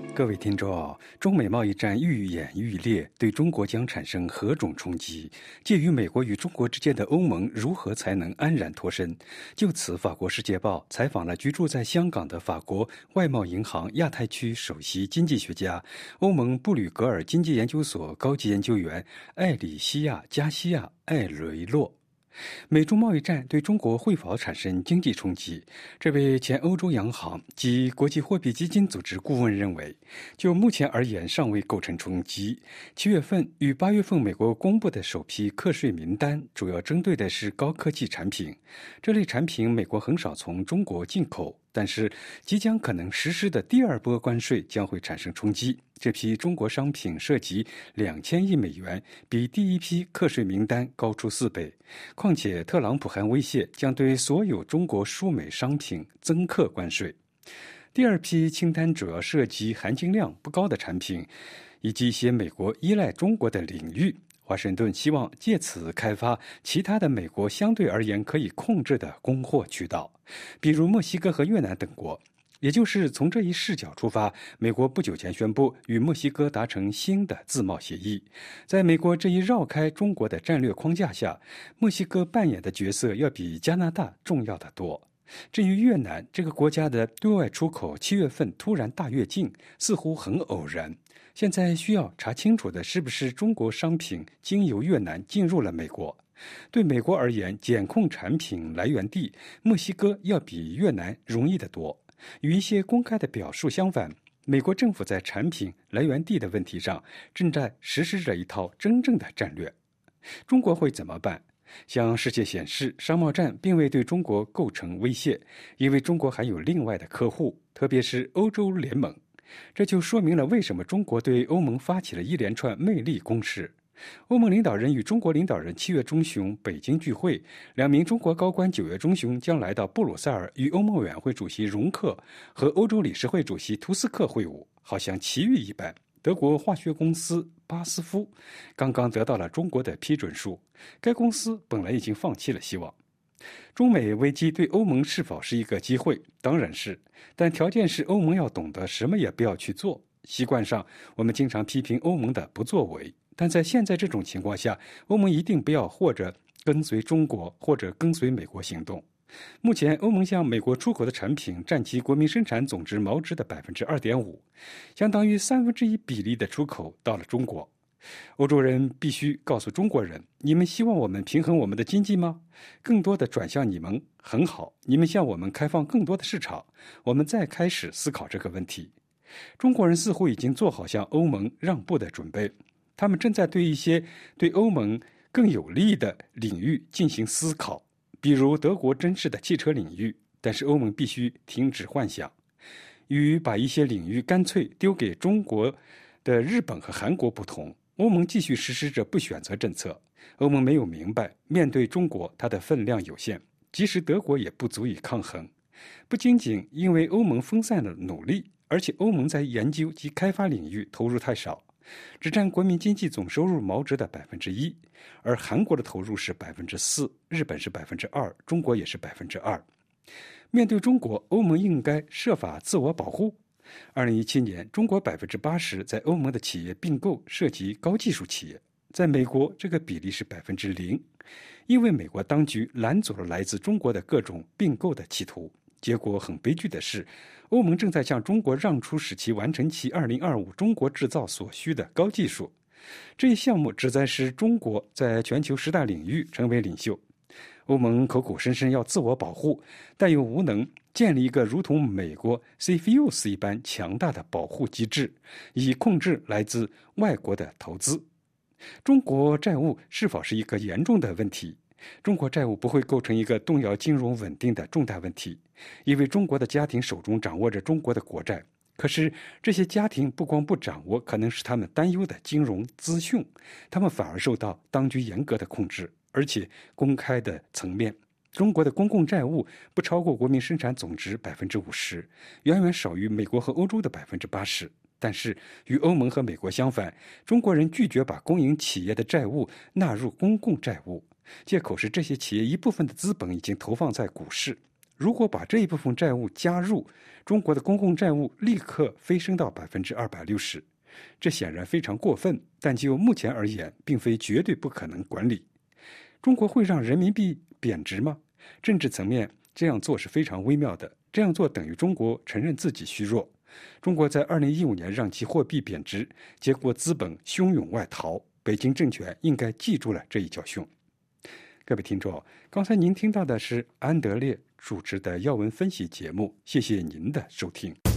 各位听众，中美贸易战愈演愈烈，对中国将产生何种冲击？介于美国与中国之间的欧盟如何才能安然脱身？就此，法国《世界报》采访了居住在香港的法国外贸银行亚太区首席经济学家、欧盟布吕格尔经济研究所高级研究员艾里西亚·加西亚·艾雷洛。美中贸易战对中国会否产生经济冲击？这位前欧洲央行及国际货币基金组织顾问认为，就目前而言尚未构成冲击。7月份与8月份美国公布的首批课税名单主要针对的是高科技产品，这类产品美国很少从中国进口，但是即将可能实施的第二波关税将会产生冲击。这批中国商品涉及2000亿美元，比第一批课税名单高出4倍。况且特朗普还威胁将对所有中国输美商品增课关税。第二批清单主要涉及含金量不高的产品，以及一些美国依赖中国的领域。华盛顿希望借此开发其他的美国相对而言可以控制的供货渠道，比如墨西哥和越南等国。也就是从这一视角出发，美国不久前宣布与墨西哥达成新的自贸协议。在美国这一绕开中国的战略框架下，墨西哥扮演的角色要比加拿大重要得多。至于越南这个国家的对外出口7月份突然大跃进，似乎很偶然。现在需要查清楚的是不是中国商品经由越南进入了美国。对美国而言，检控产品来源地墨西哥要比越南容易得多。与一些公开的表述相反，美国政府在产品来源地的问题上正在实施着一套真正的战略。中国会怎么办？向世界显示，商贸战并未对中国构成威胁，因为中国还有另外的客户，特别是欧洲联盟。这就说明了为什么中国对欧盟发起了一连串魅力攻势。欧盟领导人与中国领导人7月中旬北京聚会，2名中国高官9月中旬将来到布鲁塞尔与欧盟委员会主席容克和欧洲理事会主席图斯克会晤，好像奇遇一般。德国化学公司巴斯夫刚刚得到了中国的批准书，该公司本来已经放弃了希望。中美危机对欧盟是否是一个机会？当然是，但条件是欧盟要懂得什么也不要去做。习惯上，我们经常批评欧盟的不作为，但在现在这种情况下，欧盟一定不要或者跟随中国或者跟随美国行动。目前，欧盟向美国出口的产品占其国民生产总值毛值的 2.5%， 相当于1/3比例的出口到了中国。欧洲人必须告诉中国人，你们希望我们平衡我们的经济吗？更多的转向你们，很好，你们向我们开放更多的市场，我们再开始思考这个问题。中国人似乎已经做好向欧盟让步的准备，他们正在对一些对欧盟更有利的领域进行思考，比如德国珍视的汽车领域，但是欧盟必须停止幻想。与把一些领域干脆丢给中国的日本和韩国不同，欧盟继续实施着不选择政策。欧盟没有明白，面对中国，它的分量有限，即使德国也不足以抗衡。不仅仅因为欧盟分散了努力，而且欧盟在研究及开发领域投入太少，只占国民经济总收入毛值的 1%， 而韩国的投入是 4%， 日本是 2%， 中国也是 2%。 面对中国，欧盟应该设法自我保护。2017年，中国 80% 在欧盟的企业并购涉及高技术企业，在美国这个比例是 0%， 因为美国当局拦阻了来自中国的各种并购的企图。结果很悲剧的是，欧盟正在向中国让出使其完成其2025中国制造所需的高技术。这一项目旨在使中国在全球10大领域成为领袖。欧盟口口声声要自我保护，但又无能建立一个如同美国 CFIUS 一般强大的保护机制，以控制来自外国的投资。中国债务是否是一个严重的问题？中国债务不会构成一个动摇金融稳定的重大问题，因为中国的家庭手中掌握着中国的国债。可是这些家庭不光不掌握可能使他们担忧的金融资讯，他们反而受到当局严格的控制，而且公开的层面，中国的公共债务不超过国民生产总值 50%， 远远少于美国和欧洲的 80%。但是与欧盟和美国相反，中国人拒绝把公营企业的债务纳入公共债务，借口是这些企业一部分的资本已经投放在股市。 如果把这一部分债务加入，中国的公共债务立刻飞升到260%。这显然非常过分，但就目前而言，并非绝对不可能管理。中国会让人民币贬值吗？政治层面这样做是非常微妙的，这样做等于中国承认自己虚弱。中国在2015年让其货币贬值，结果资本汹涌外逃，北京政权应该记住了这一教训。各位听众，刚才您听到的是安德烈主持的要闻分析节目，谢谢您的收听。